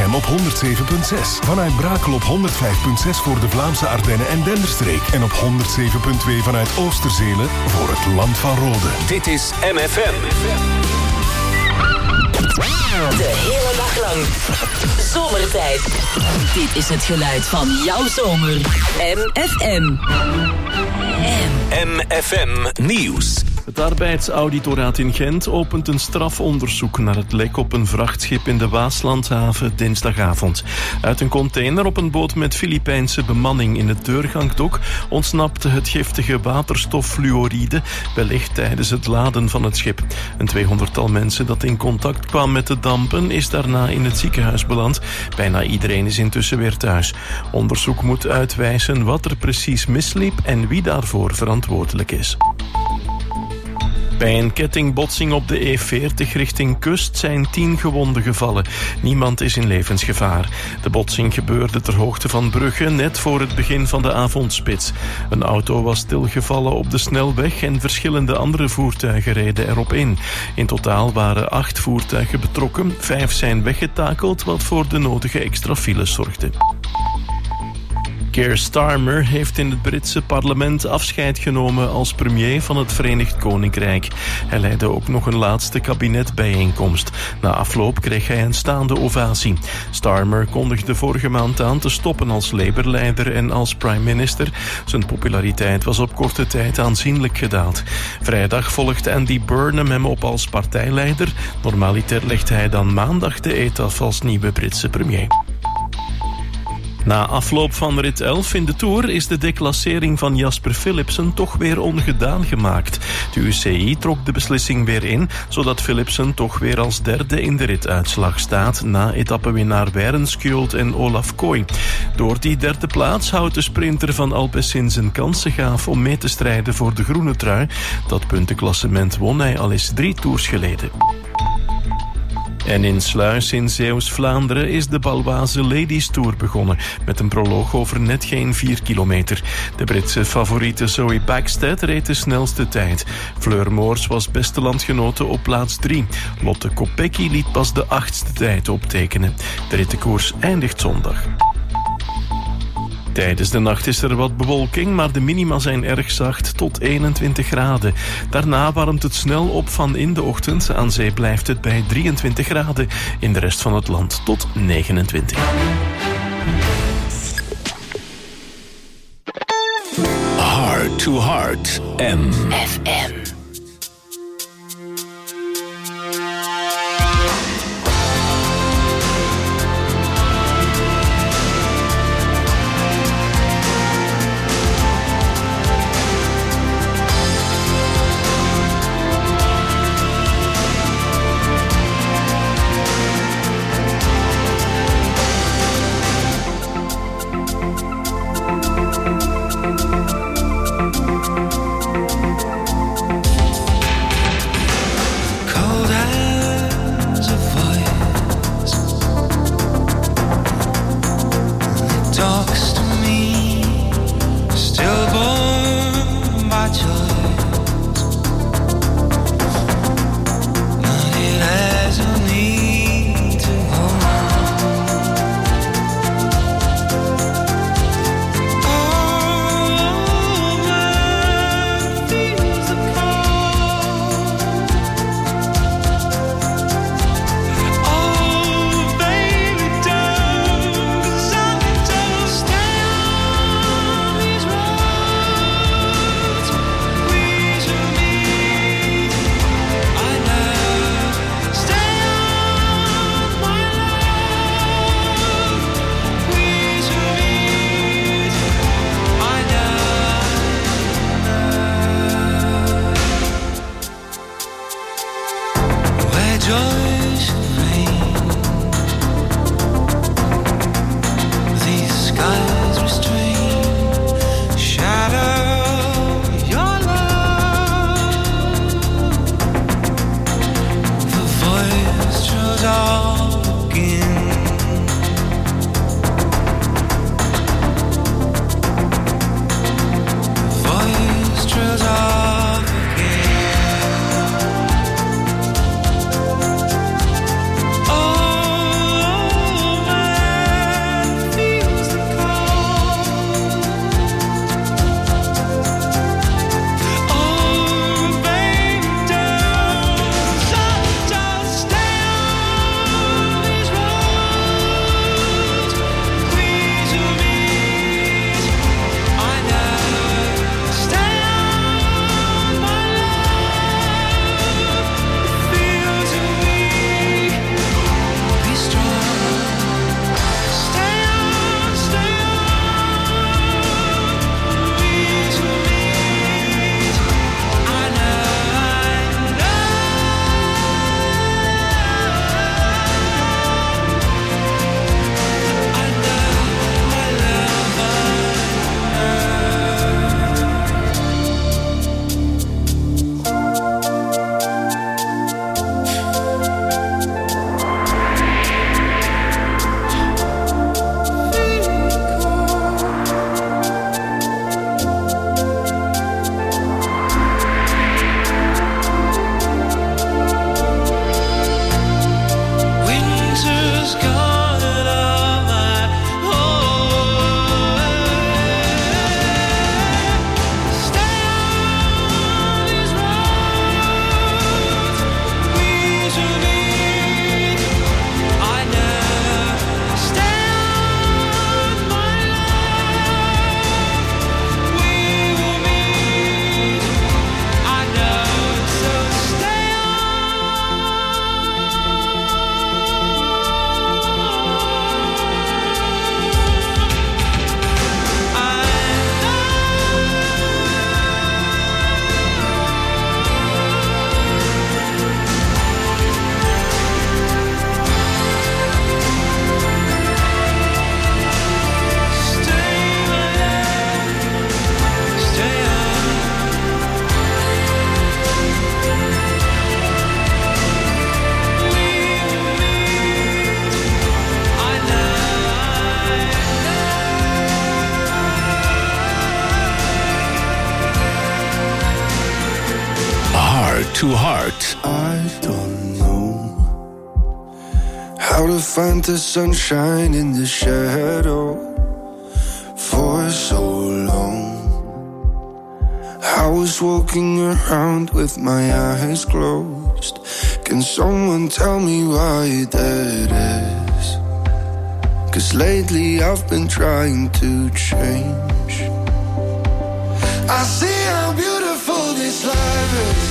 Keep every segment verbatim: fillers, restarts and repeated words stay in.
Wevelgem op honderd zeven komma zes. Vanuit Brakel op honderd vijf komma zes voor de Vlaamse Ardennen en Denderstreek. En op honderd zeven komma twee vanuit Oosterzelen voor het Land van Rode. Dit is M F M. De hele dag lang. Zomertijd. Dit is het geluid van jouw zomer. M F M. M F M Nieuws. Het arbeidsauditoraat in Gent opent een strafonderzoek naar het lek op een vrachtschip in de Waaslandhaven dinsdagavond. Uit een container op een boot met Filipijnse bemanning in het deurgangdok ontsnapte het giftige waterstoffluoride, wellicht tijdens het laden van het schip. Een tweehonderdtal mensen dat in contact kwam met de dampen is daarna in het ziekenhuis beland. Bijna iedereen is intussen weer thuis. Onderzoek moet uitwijzen wat er precies misliep en wie daarvoor verantwoordelijk is. Bij een kettingbotsing op de E veertig richting Kust zijn tien gewonden gevallen. Niemand is in levensgevaar. De botsing gebeurde ter hoogte van Brugge, net voor het begin van de avondspits. Een auto was stilgevallen op de snelweg en verschillende andere voertuigen reden erop in. In totaal waren acht voertuigen betrokken. Vijf zijn weggetakeld, wat voor de nodige extra files zorgde. Keir Starmer heeft in het Britse parlement afscheid genomen als premier van het Verenigd Koninkrijk. Hij leidde ook nog een laatste kabinetbijeenkomst. Na afloop kreeg hij een staande ovatie. Starmer kondigde vorige maand aan te stoppen als Labour-leider en als prime minister. Zijn populariteit was op korte tijd aanzienlijk gedaald. Vrijdag volgt Andy Burnham hem op als partijleider. Normaliter legt hij dan maandag de eed af als nieuwe Britse premier. Na afloop van rit elf in de Tour is de declassering van Jasper Philipsen toch weer ongedaan gemaakt. De U C I trok de beslissing weer in, zodat Philipsen toch weer als derde in de rituitslag staat na etappenwinnaar Werenskjold en Olaf Kooi. Door die derde plaats houdt de sprinter van Alpecin zijn kansen gaaf om mee te strijden voor de groene trui. Dat puntenklassement won hij al eens drie tours geleden. En in Sluis in Zeeuws-Vlaanderen is de Baloise Ladies Tour begonnen, met een proloog over net geen vier kilometer. De Britse favoriete Zoe Bäckstedt reed de snelste tijd. Fleur Moors was beste landgenote op plaats drie. Lotte Kopecky liet pas de achtste tijd optekenen. De rittenkoers eindigt zondag. Tijdens de nacht is er wat bewolking, maar de minima zijn erg zacht tot eenentwintig graden. Daarna warmt het snel op van in de ochtend. Aan zee blijft het bij drieëntwintig graden. In de rest van het land tot negenentwintig. Heart to Heart. M F M. to Heart. I don't know how to find the sunshine in the shadow for so long. I was walking around with my eyes closed. Can someone tell me why that is? 'Cause lately I've been trying to change. I see how beautiful this life is,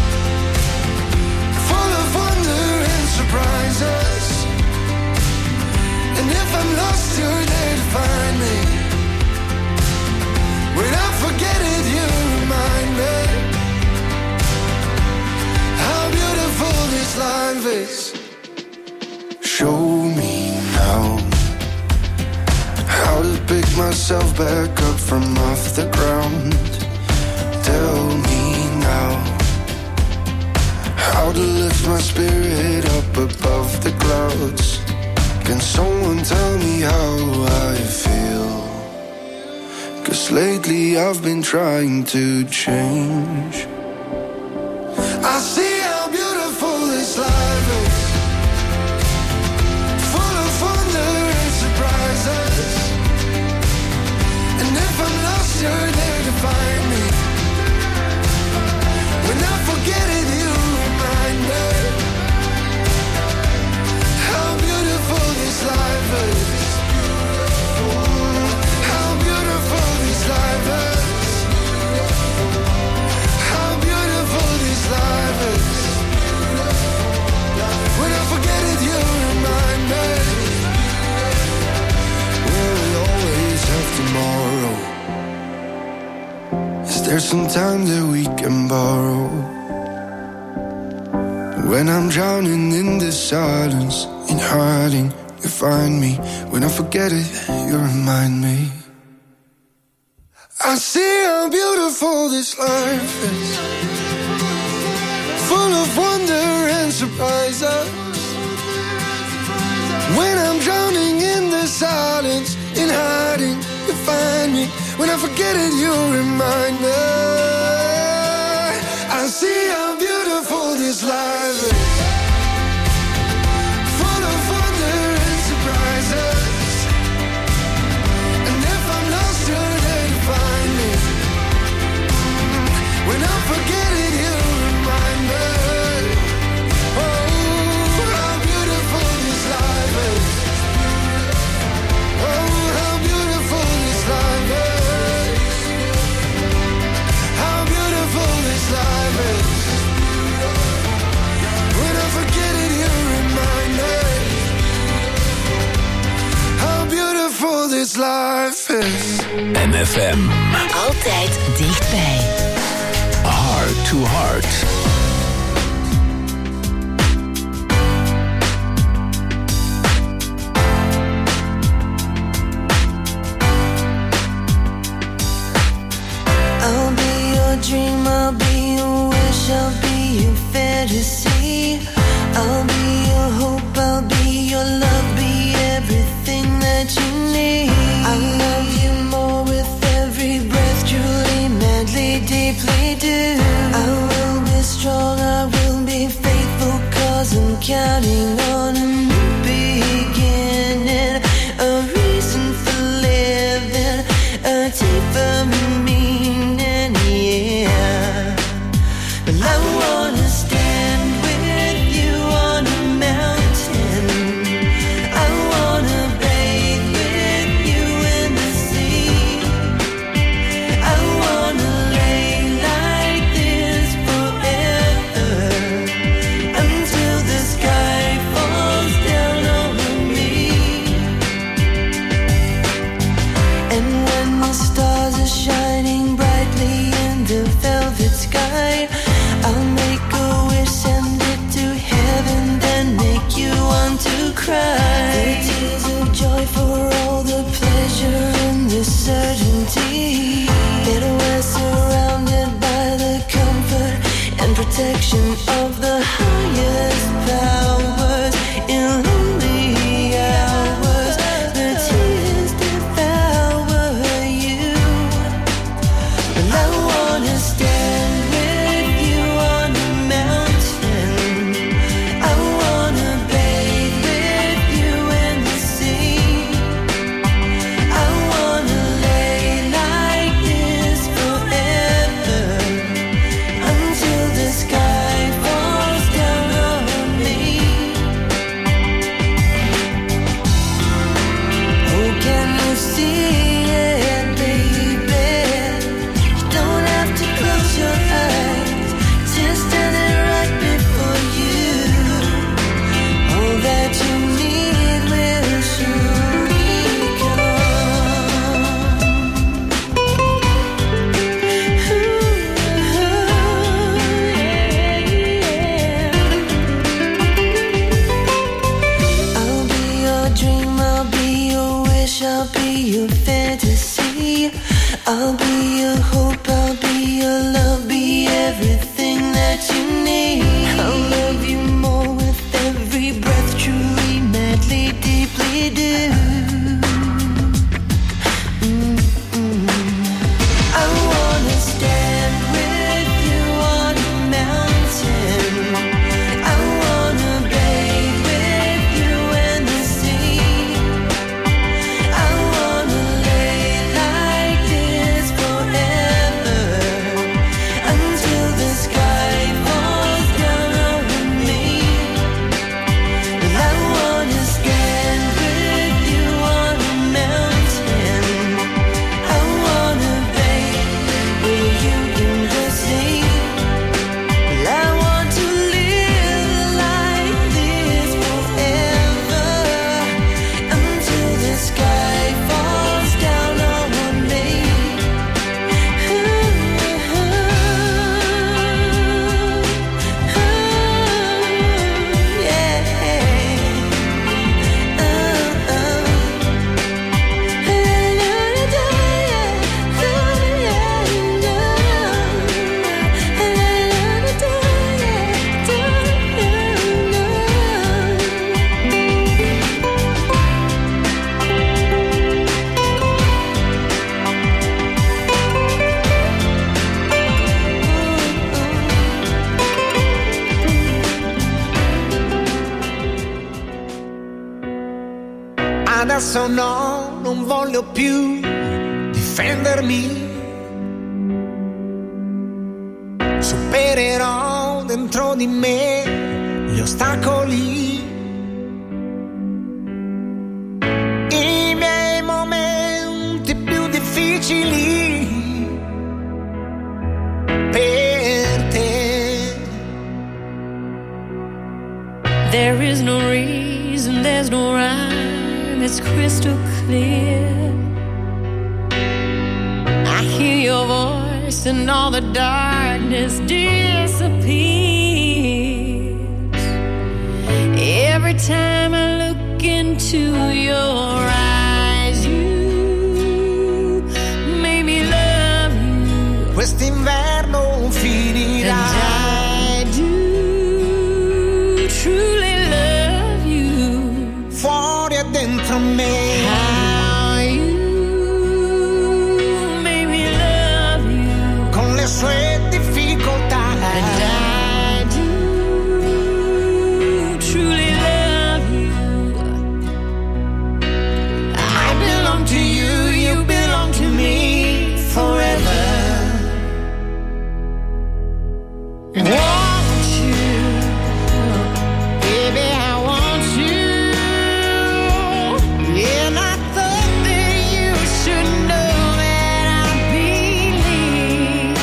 full of wonder and surprises. And if I'm lost, you're there to find me. When I forget it, you remind me how beautiful this life is. Show me now how to pick myself back up from off the ground. Tell me now how to lift my spirit up above the clouds. Can someone tell me how I feel? 'Cause lately I've been trying to change. I see how beautiful this life is, full of wonder and surprises. And if I'm lost, you're there to find me. When I forget it, you remind me how beautiful this life is. How beautiful this life is. How beautiful this life is. When I forget it, you remind me. Will we always have tomorrow? Is there some time that we can borrow? When I'm drowning in the silence, in hiding, you find me. When I forget it, you remind me. I see how beautiful this life is, full of wonder and surprises. When I'm drowning in the silence, in hiding, you find me. When I forget it, you remind me. I see how beautiful this life is, full of wonder and surprises. And if I'm lost, you're there to find me. When I forget it, you remind me. Oh, how beautiful this life is. Oh, how beautiful this life is. How beautiful this life is. When I forget it, you remind me how beautiful this life is. M F M. Altijd dichtbij. Heart to Heart. I'll be your dream, I'll be your wish, I'll be your fantasy. I'll be your hope, I'll be your love, be everything that you need. I love you more with every breath, truly, madly, deeply do. I will be strong, I will be faithful, 'cause I'm counting on a new beginning, a reason for living, a deeper meaning, yeah. But I wanna stand with you on a mountain. I wanna bathe with you in the sea. I wanna lay like this forever, until the sky falls down over me. And when the stars are shining brightly in the velvet sky, I'll make a wish, send it to heaven, then make you want to cry. The tears of joy for all the pleasure and the certainty that we're surrounded by the comfort and protection of the highest powers. In lonely hours, the tears devour you. And I wanna stand with you on a mountain. dream, I'll be your wish, I'll be your fantasy. I'll be your hope, I'll be your love, be everything that you need. I'll love you more with every breath, truly, madly, deeply do. Mm-mm. I wanna stand with you on a mountain. I wanna bathe with you in the sea. I wanna lay like this forever until the sky falls down on me. I wanna stand with you on a mountain. I wanna bathe with you in the sea. I want to live like this forever until the sky falls down on me. Adesso no, non voglio più difendermi. Supererò dentro di me gli ostacoli. I miei momenti più difficili per te. There is no reason, there's no rhyme, it's crystal clear. I hear your voice and all the darkness disappears. Every time I look into your eyes, you made me love you. Quest'inverno finirà. And I do truly love you. Fuori e dentro me. How you made me love you. Con le sue difficoltà. And I do truly love you. I belong to you, you belong to me forever. Want you, baby, I want you. And I thought that you should know that I believe.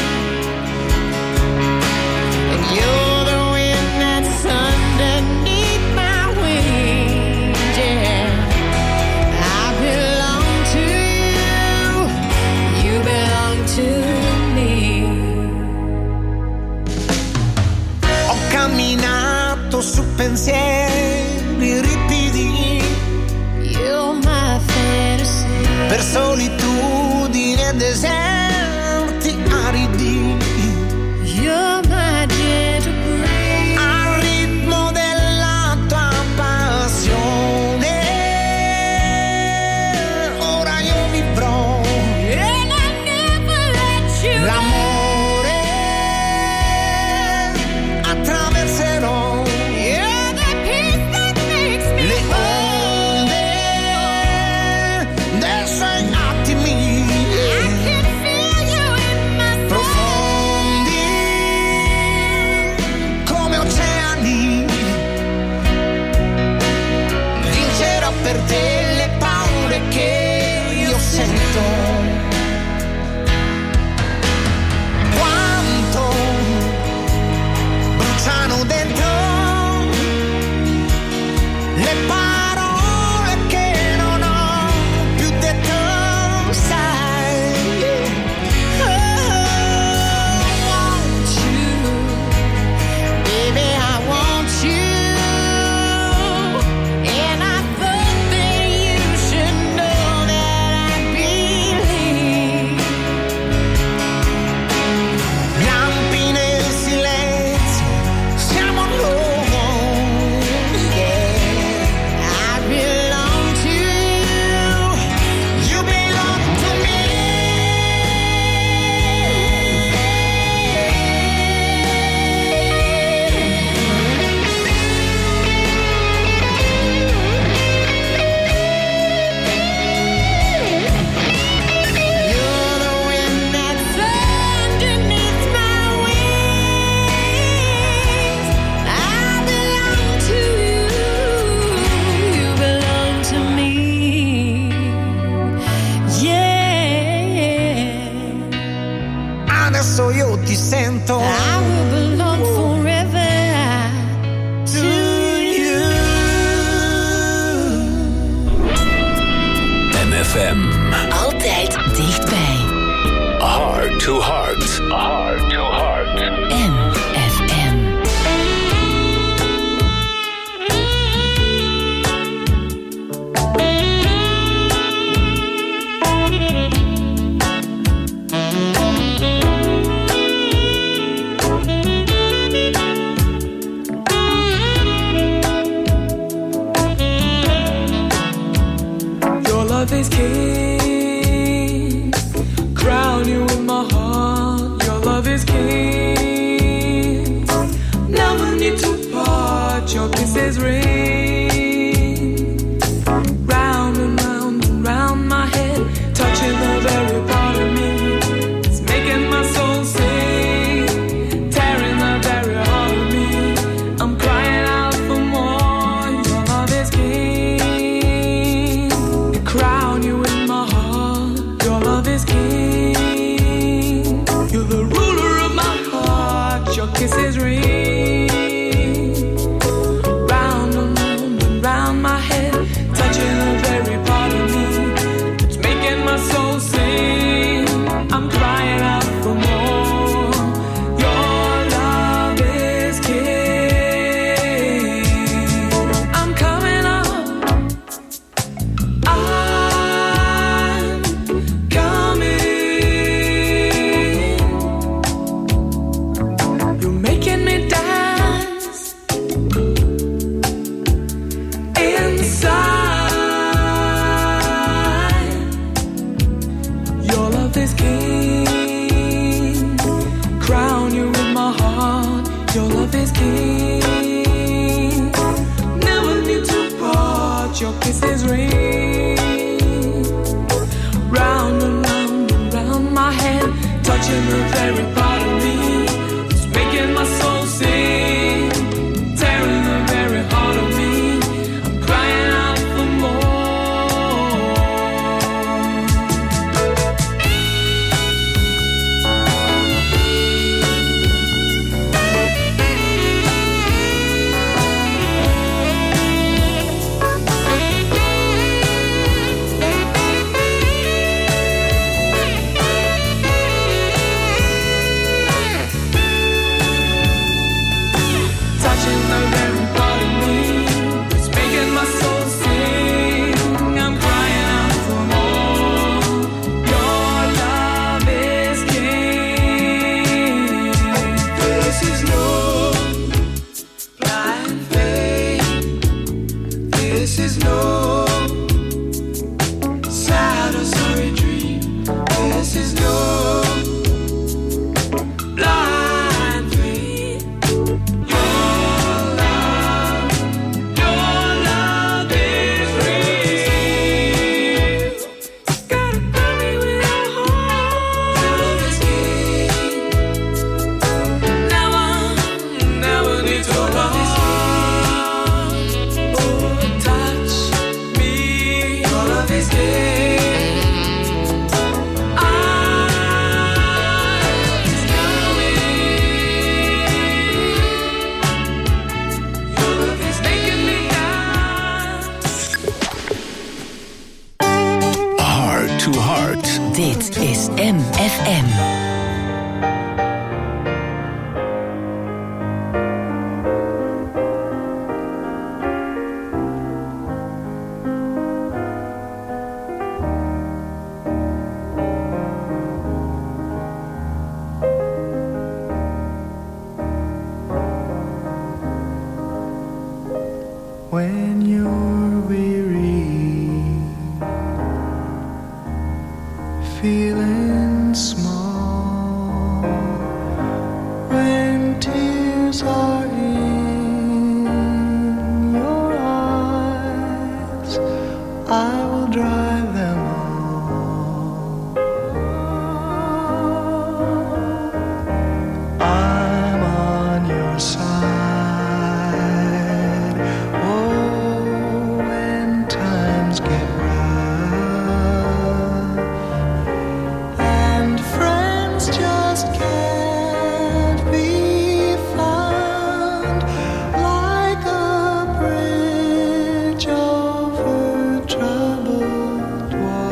And you're the wind that's underneath my wings, yeah. I belong to you, you belong to me. Ho camminato su pensieri ripidi. You're my fantasy. Per solitudine e deserti aridi. You're my gentle breeze. Al ritmo della tua passione. Ora io vivrò And I never let you l'amore. Attraverserò You're the peace that makes me le whole. onde dei suoi attimi I can feel you in my soul. profondi come oceani. Vincerò per te le paure che io sento. Quanto bruciano dentro le parole che non ho più detto, sai. Oh, want you, baby, I want you. And I thought that F M. Altijd dichtbij. Heart to heart. Heart to heart. M F M. Love is king, crown you in my heart. Your love is king, never need to part. Your kisses ring, round and round and round my head, touching the very part of me. It's making my soul sing, tearing the very heart of me. I'm crying out for more. Your love is king, crown you in my heart. Your love is king. You're the ruler of my heart. Your kisses ring, round and round and round my head, touching the very part of me. It's making my soul sing. I'm crying out for more. Your love is king. I'm coming up. I'm coming. You're making me dance inside. Your love is king, crown you in my heart. Your love is king, never need to part. Your kisses ring, round and round and round my head, touching the very part of me. It's making my soul sing, tearing the very heart of me. I'm crying out for more. Touching the very part of me, it's making my soul sing. I'm crying out for more. Your love is king. This is no blind faith. This is no sad or sorry dream. This is no blind faith. Your love, your love is real. Gotta fill me with your heart. Your love is king. Never, never need to part. Oh, touch me. Your love is king. I'm coming. Your love is making me dance. Heart to heart. Dit is M F M. When you're weary, feeling small, when tears are in your eyes, I will dry them all. I'm on your side. Oh, when times get rough and friends just can't be found, like a bridge over troubled water.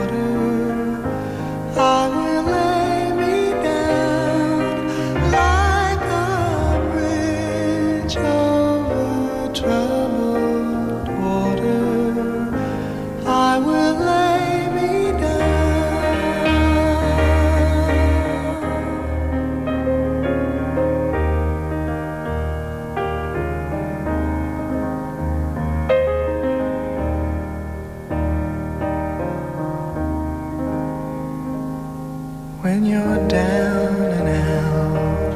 will lay me when you're down and out,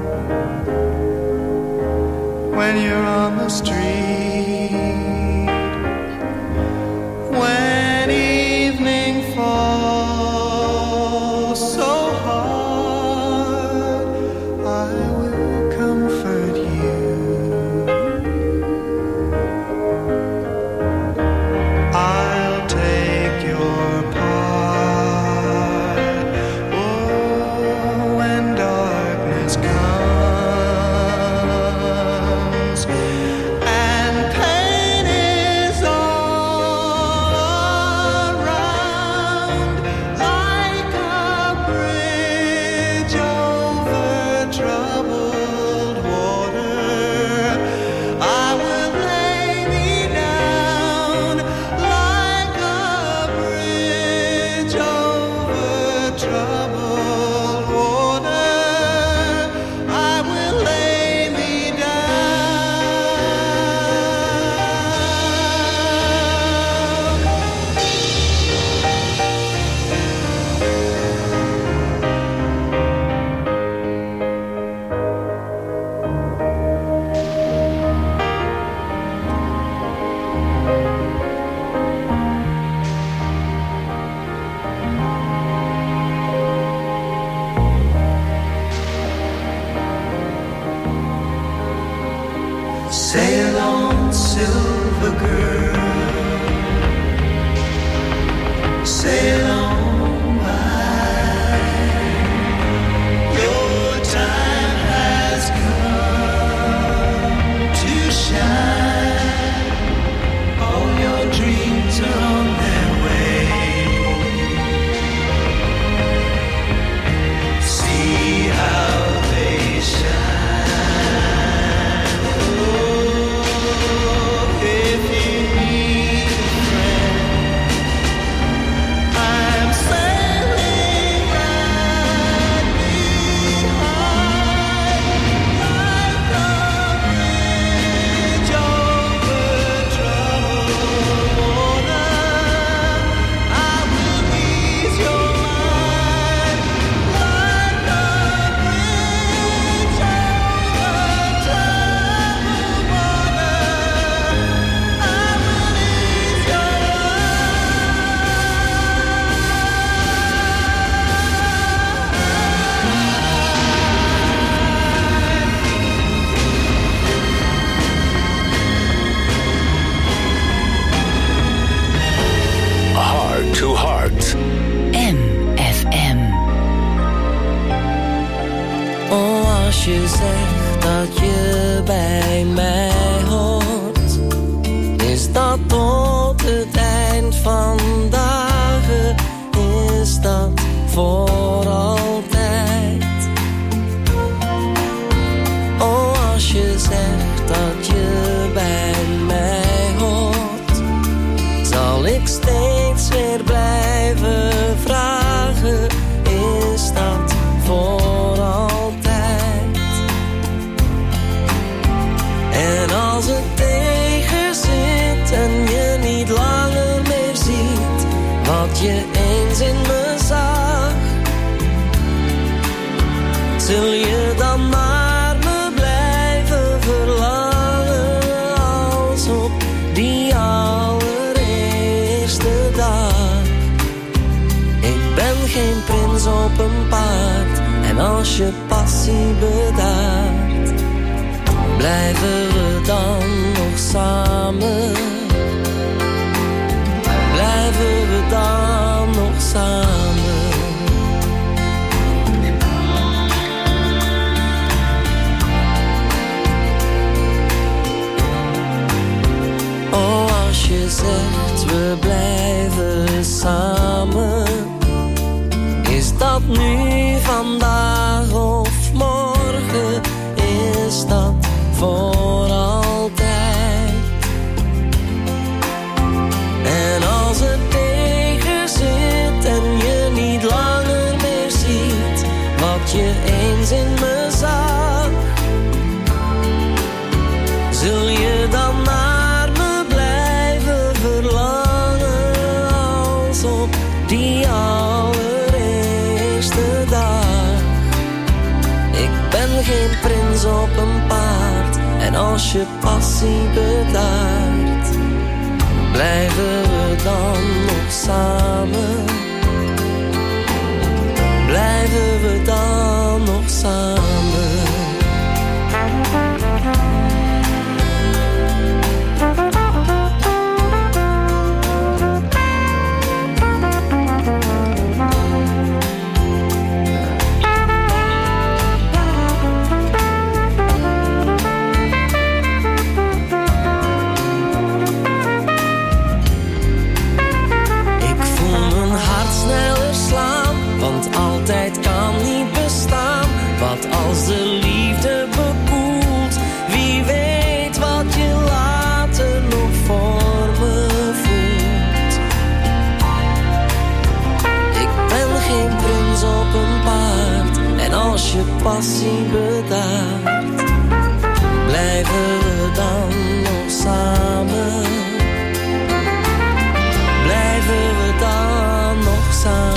when you're on the street, when evening falls so hard, I will comfort you. I'll take your part. Oh, when darkness comes and pain is all around, like a bridge over troubled water, I will lay me down like a bridge over troubled water. I will lay me sail on, silver girl, sail on by. Your time has come to shine. All your dreams are on their way. See how they shine. If you need a friend, I'm sailing right behind, like a bridge over troubled water. I will ease your mind, like a bridge over troubled water. I will ease your Heart to Heart. M F M. Oh, als je zegt dat je bij mij hoort, is dat tot het eind van dagen, is dat voor altijd. Oh, als je zegt dat je bij mij hoort, zal ik steeds weer blijven vragen, is dat voor altijd? En als het tegen zit en je niet langer meer ziet wat je eens in me zag, zul je dan naar me blijven verlangen als op die allereerste dag. Ik ben geen prins op een paard en als je passie bedaart, blijven we dan nog samen? Blijven we dan nog samen? Oh, als je zegt we blijven samen, is dat nu, vandaag of morgen? Is dat voor altijd? En als het tegen eens in me zag, zul je dan naar me blijven verlangen als op die allereerste dag. Ik ben geen prins op een paard en als je passie bedaart, blijven we dan nog samen? Blijven we dan nog samen? Altijd kan niet bestaan. Wat als de liefde bekoelt? Wie weet wat je later nog voor me voelt. Ik ben geen prins op een paard en als je passie bedaart, blijven we dan nog samen? Blijven we dan nog samen?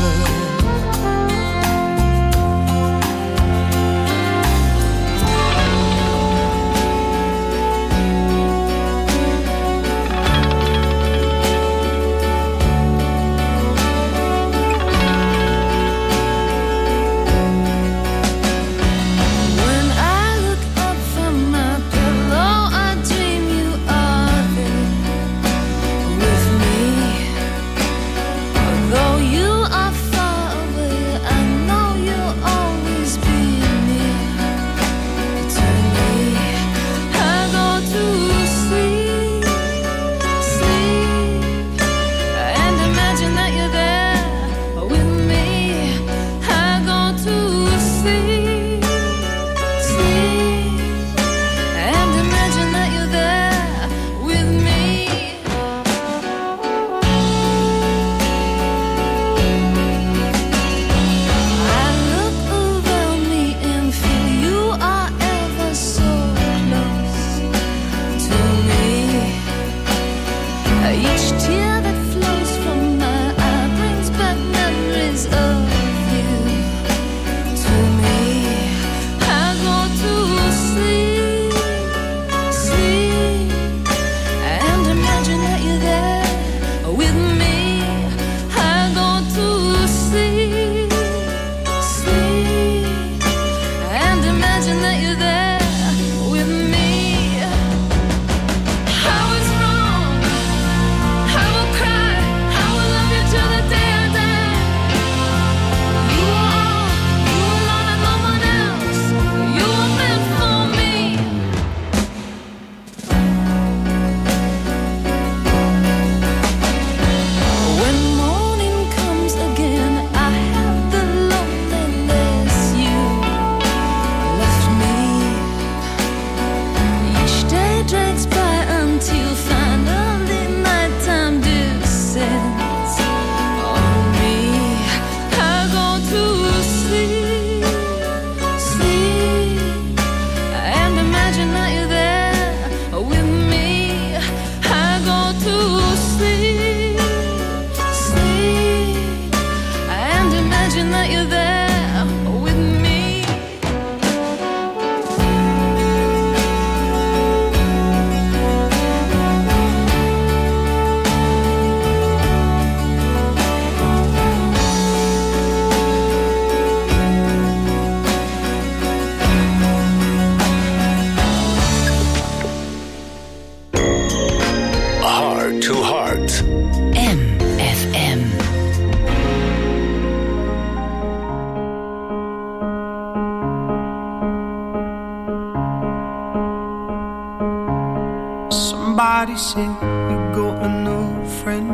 Somebody said you got a new friend.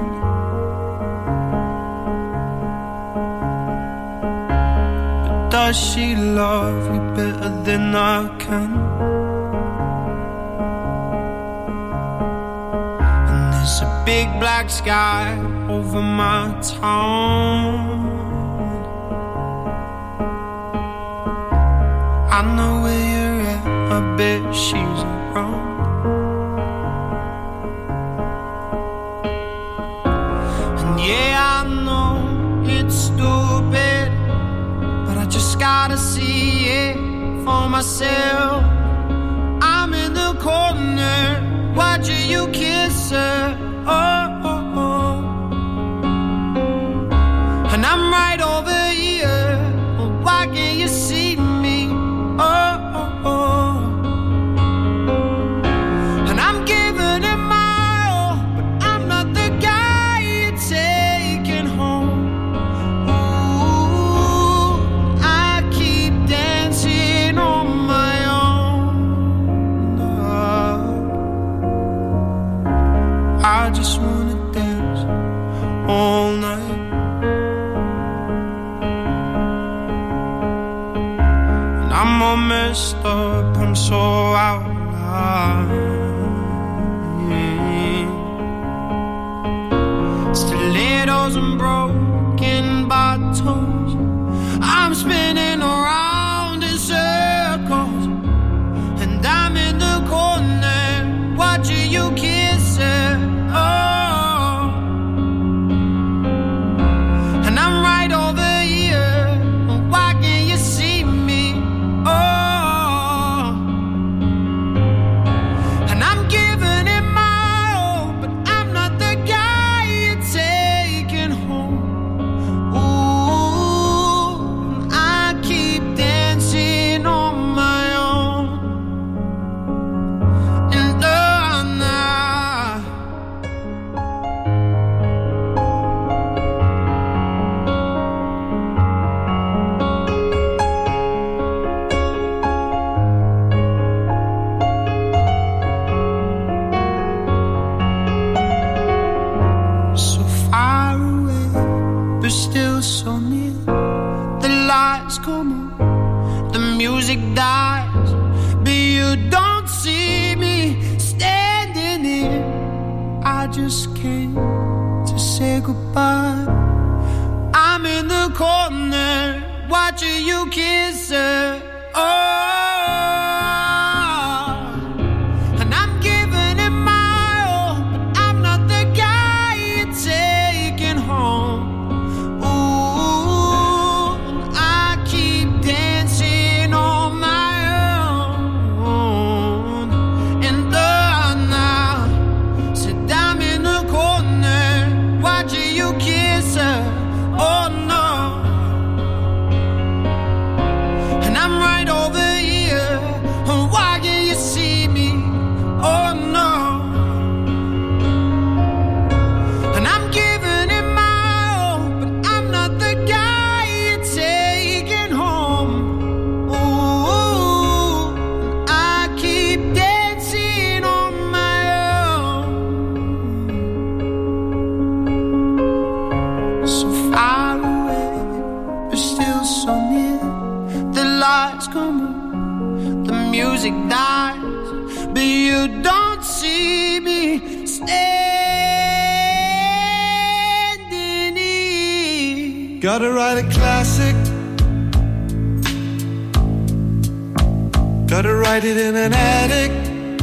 But does she love you better than I can? And there's a big black sky over my town. I know where you're at, I bet she's around. And yeah, I know it's stupid, but I just gotta see it for myself. I'm in the corner, watching you kiss her. Oh, oh, oh. And I'm right over here. Why can't you see me? Oh, oh, oh. And I'm giving it my all, but I'm not the guy you're taking home. Ooh, I keep dancing on my own. Oh, I just wanna dance all night. I'm all messed up, I'm so out of line. Stilettos and broken bottles, I'm spinning around in circles. And I'm in the corner, watching you kiss her. Oh, and I'm right over here, why can't you see me? Oh, and I'm giving it my all, but I'm not the guy you're taking home. Ooh, I keep dancing on my own. And oh, nah. So far away, but still so near. The lights come on, the music dies, but you don't see me standing here. I just came to say goodbye. I'm in the corner, watching you kiss her. Oh, and I'm giving it my all, but I'm not the guy you're taking home. Ooh, I keep dancing on my own. And oh, now, said I'm in the corner, watching you kiss her. Oh no, and I'm right over here. Why can't you see me? Oh no, and I'm giving it my all, but I'm not the guy you're taking home. Ooh, I keep dancing on my own. So far away, but still so near. The lights come on, the music dies, but you don't see me standing here. Gotta write a classic. Gotta write it in an attic.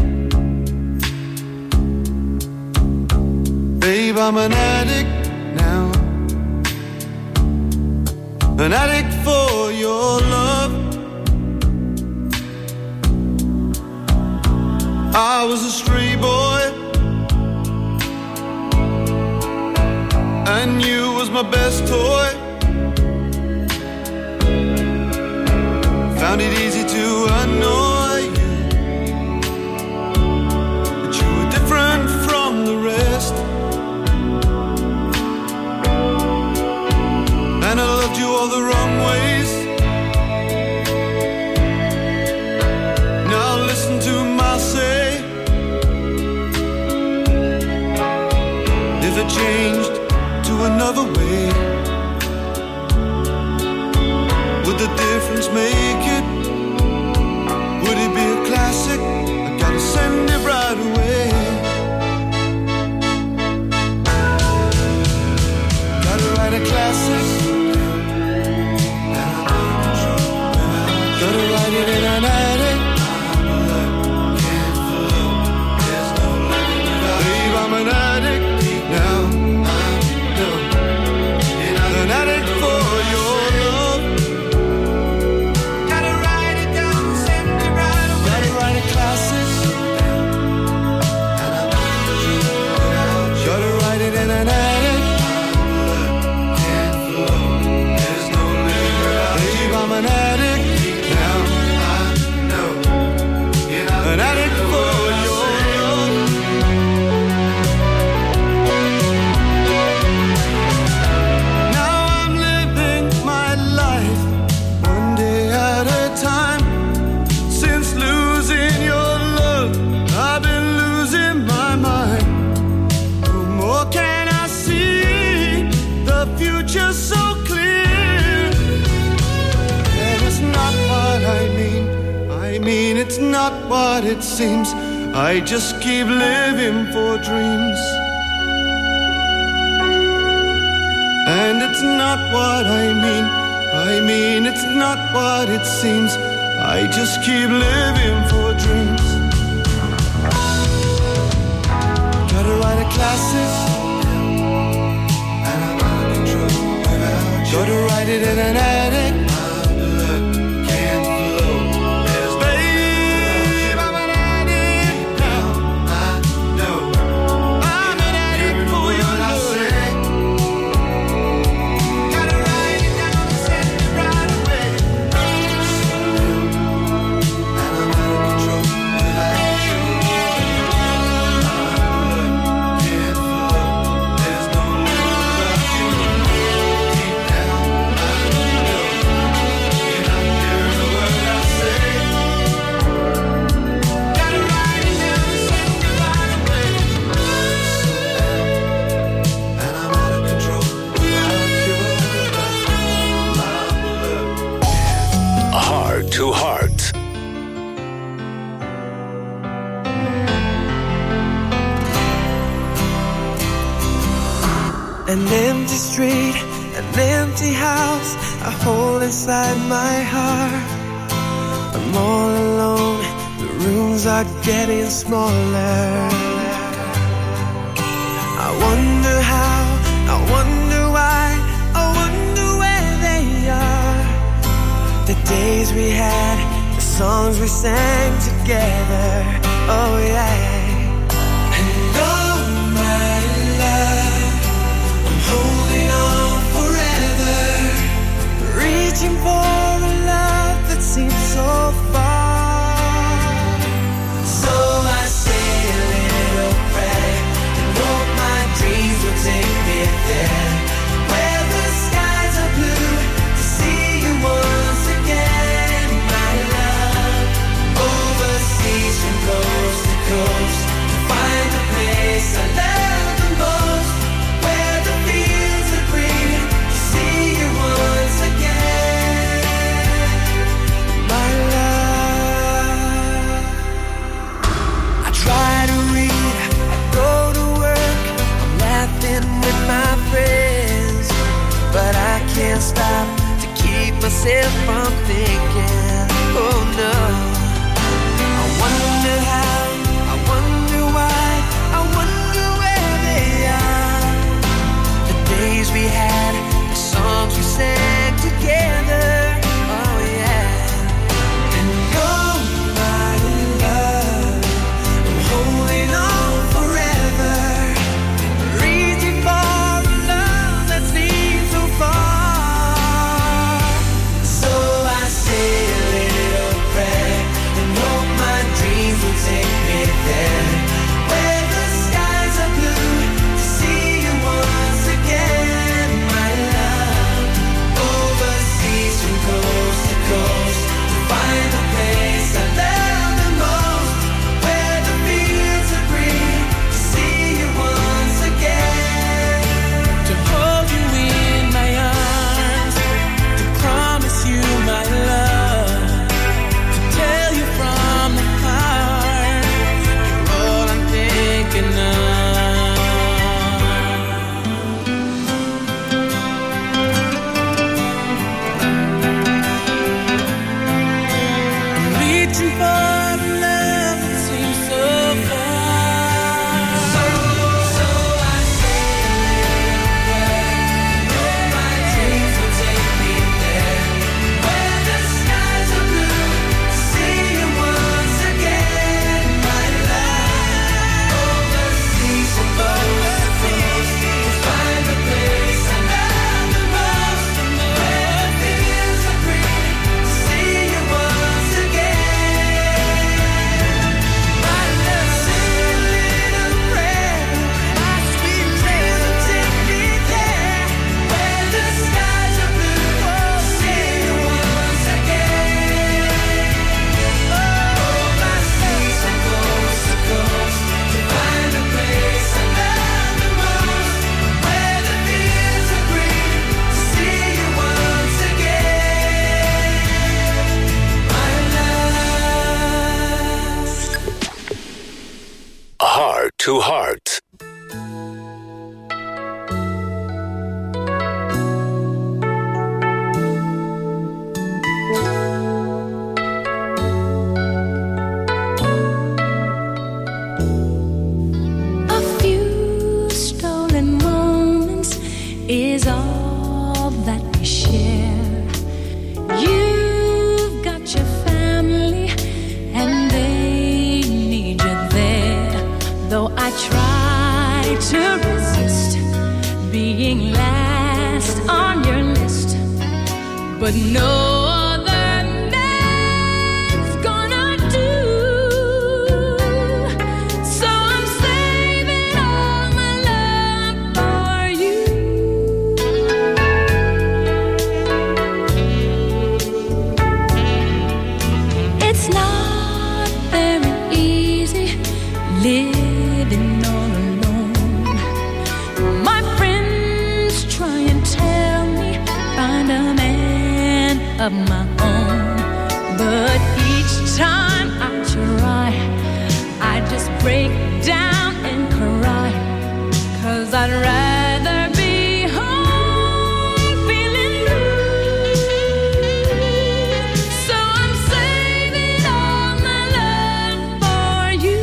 Babe, I'm an addict now. An addict for your love. I was a stray boy, and you was my best toy. Found it easy to annoy you, but you were different from the rest. And I loved you all the wrong ways. Now listen to my say. If it changed to another way, would the difference make it? Would it be a classic? I gotta send it right away. Gotta write a classic. Gotta write it in a picture so clear. And it's not what I mean, I mean it's not what it seems. I just keep living for dreams. And it's not what I mean, I mean it's not what it seems. I just keep living for dreams. Gotta write a classic, and I'm out of control without you. Gotta write it in an attic. My blood can't flow. There's babe, I'm an addict now. I know I'm an addict for your love. Gotta write it down and send it right away. And I'm out of control without you. Heart to Heart. An empty street, an empty house, a hole inside my heart. I'm all alone, the rooms are getting smaller. I wonder how, I wonder why, I wonder where they are. The days we had, the songs we sang together, oh yeah. And oh my love, I'm holding on forever, reaching for a love that seems so far. So I say a little prayer and hope my dreams will take me there, where the skies are blue, to see you once again, my love. Overseas from coast to coast, to find a place I love the most, where the fields are green, to see you once again, my love. I try to read, I go to work, I'm laughing with my friends, but I can't stop to keep myself from thinking, oh no. I wonder how, I wonder why, I wonder where they are. The days we had, the songs we sang together, oh yeah. And oh my love, I'm holding on forever, reaching for a love that seems so far. So I say a little prayer last on your list, but no other man's gonna do. So I'm saving all my love for you. It's not very easy living all alone. My friends try and tell me find a man of my own, but each time I try, I just break down and cry, 'cause I'd rather be home feeling blue. So I'm saving all my love for you.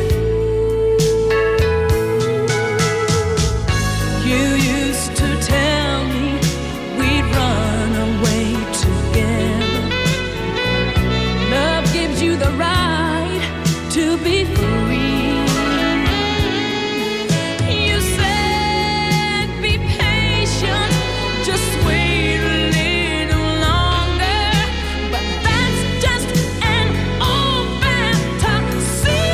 You used to tell me we'd run away together. Love gives you the right to be free. You said be patient, just wait a little longer, but that's just an old fantasy.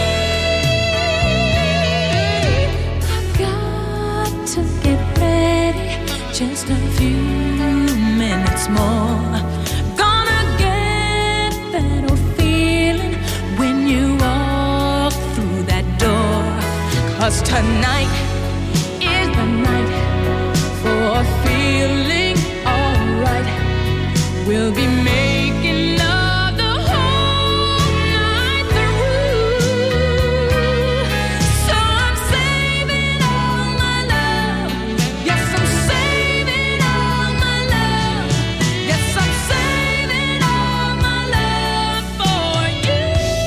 I've got to get ready, just a few minutes more. Gonna get that old feeling when you walk through that door. 'Cause tonight is the night for feeling alright. We'll be making love the whole night through. So I'm saving all my love. Yes, I'm saving all my love. Yes, I'm saving all my love for you.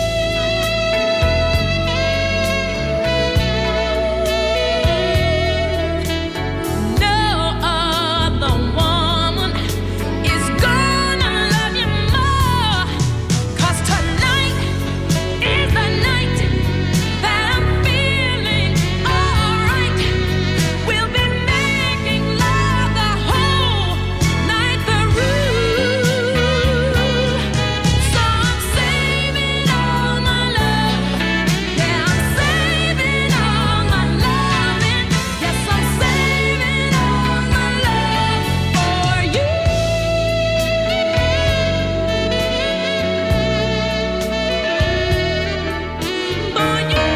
No other woman is gonna love you more, 'cause tonight is the night that I'm feeling alright. We'll be making love the whole night through. So I'm saving all my love. Yeah, I'm saving all my loving. Yes, I'm saving all my love for you. For you.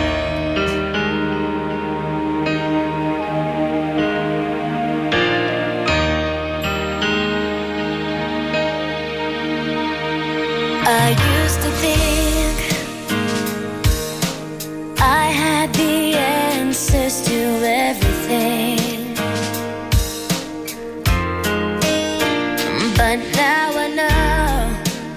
I used to think I had the answers to everything, but now I know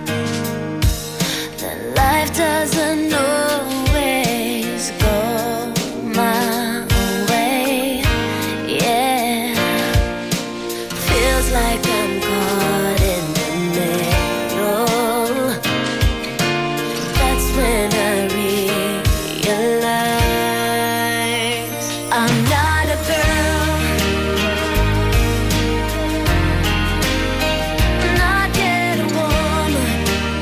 that life doesn't always go my way. Yeah, feels like I'm caught in the middle. That's when I realize I'm not a girl, not yet a woman.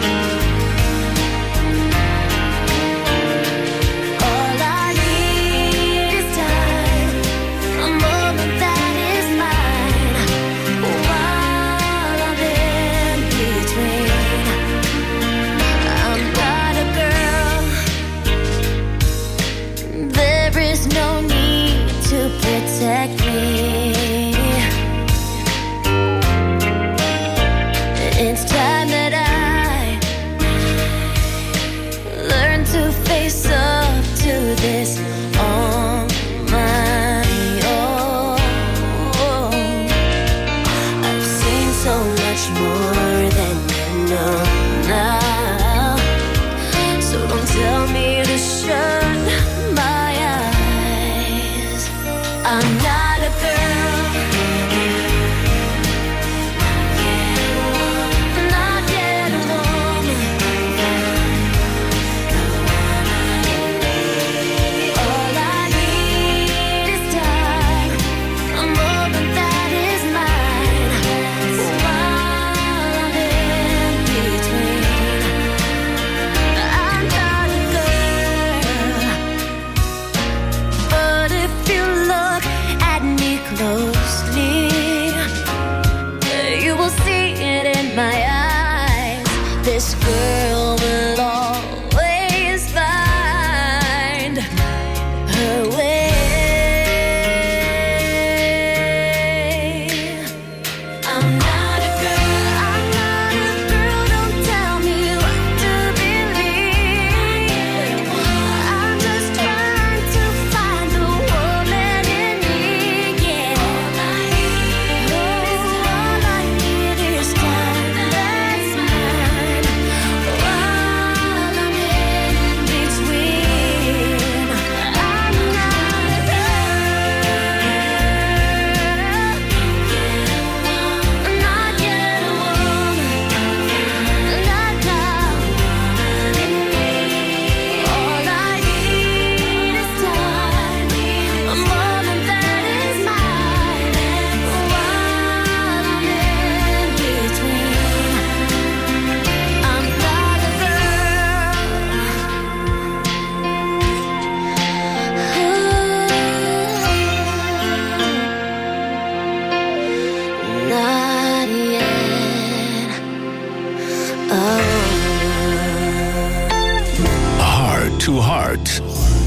All I need is time, a moment that is mine, while I'm in between. I'm not a girl, there is no need to protect me. It's time that I learn to face up to this on my own. I've seen so much more than you know now, so don't tell me to shut my eyes. I'm not a girl, not yet a woman. All I need is time, a moment that is mine, this girl will always find her way. I'm not a girl, I'm not a girl, don't tell me what to believe. I'm just trying to find the woman in me, yeah. All I need is time that's mine while I'm in between. I'm not a not yet a woman, not now. All I need is time, a moment that is mine while I'm in between. I'm not a girl, not yet a Heart to Heart.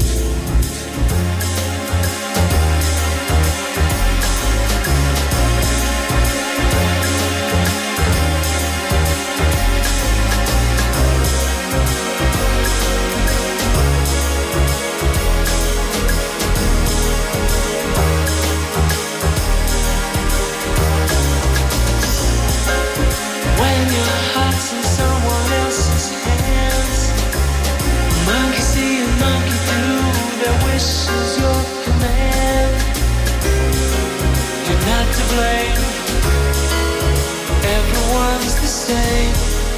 When your heart's in someone else's hands, monkey see and monkey do, their wish is your command. You're not to blame, everyone's the same.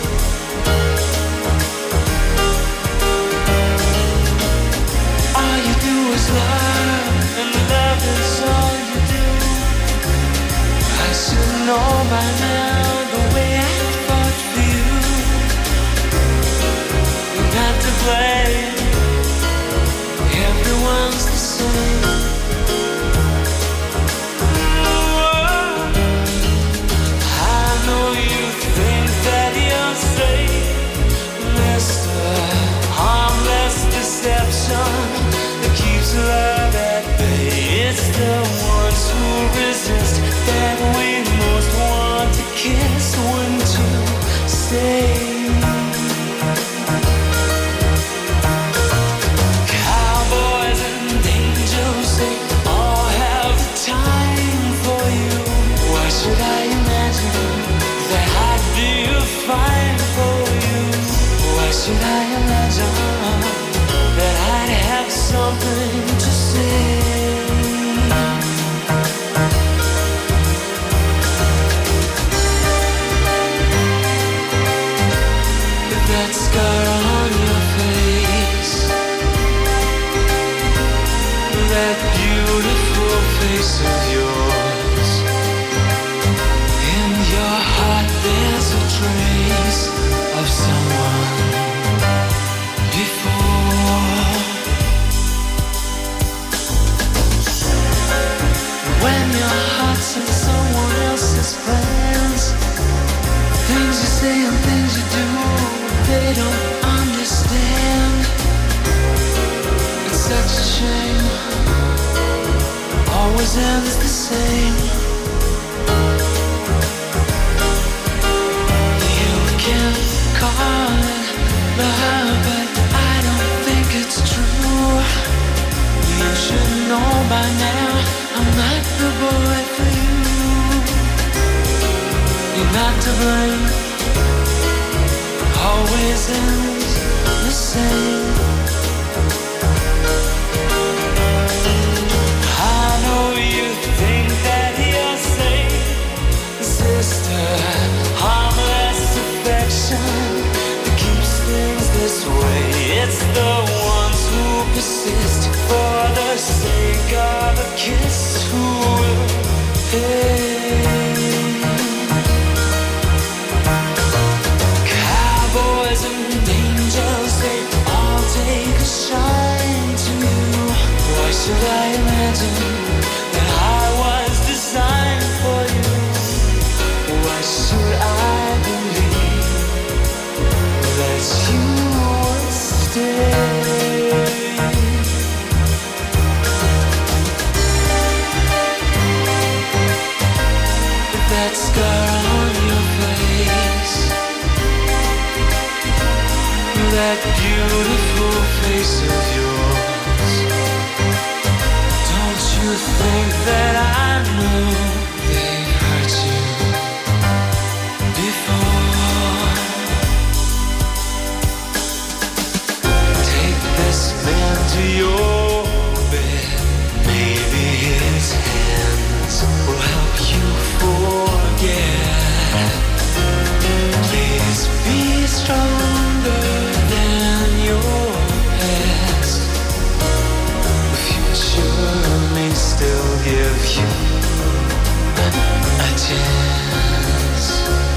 All you do is love, and love is all you do. I should know by now the way I fought for you. You're not to blame, everyone's the same. I know you think that you're safe, Mister Harmless Deception that keeps love at bay. It's the ones who resist that we most want to kiss when to stay. Cowboys and angels, they all have the time for you. Why should I imagine that I'd be fine for you? Why should I imagine that I'd have something to say? That scar on your face, that beautiful face of yours, in your heart there's a trace of someone before. When your heart's in someone else's plans, things you say and things you do, they don't understand. It's such a shame, always ends the same. You can call it love, but I don't think it's true. You should know by now I'm not the boy for you. You're not to blame, always ends the same. I know you think that you're safe, sister. Harmless affection that keeps things this way. It's the ones who persist for the sake of a kiss who will pay. Cowboys and angels, they all take a shine to you. Why should I imagine that I was designed for you? Why should I believe face, that beautiful face of yours. Don't you think that I know they've hurt you before? Take this man to your bed. Maybe his hands will help you forget. Please be stronger than your past. The future may still give you a chance.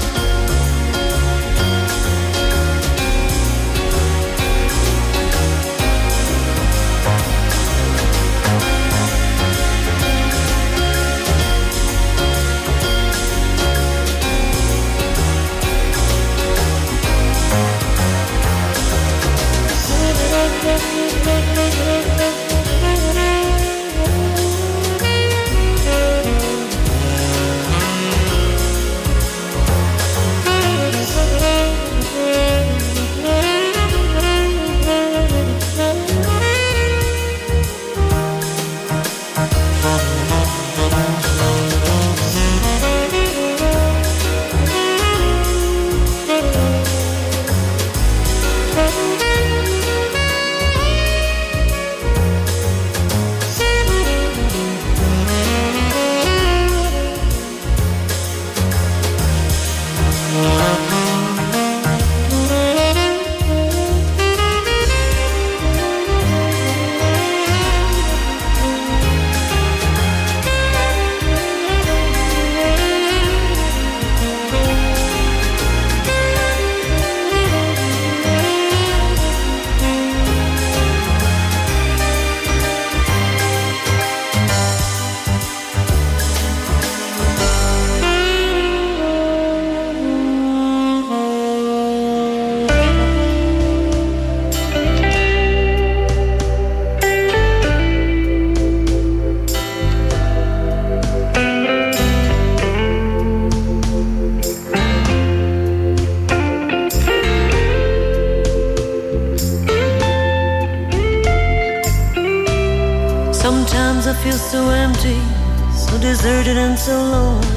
Sometimes I feel so empty, so deserted and so lonely,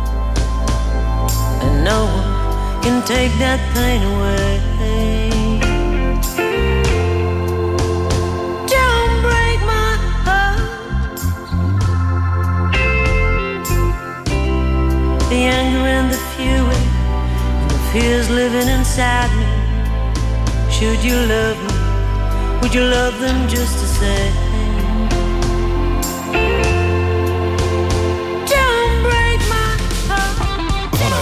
and no one can take that pain away. Don't break my heart. The anger and the fury and the fears living inside me. Should you love me, would you love them just the same?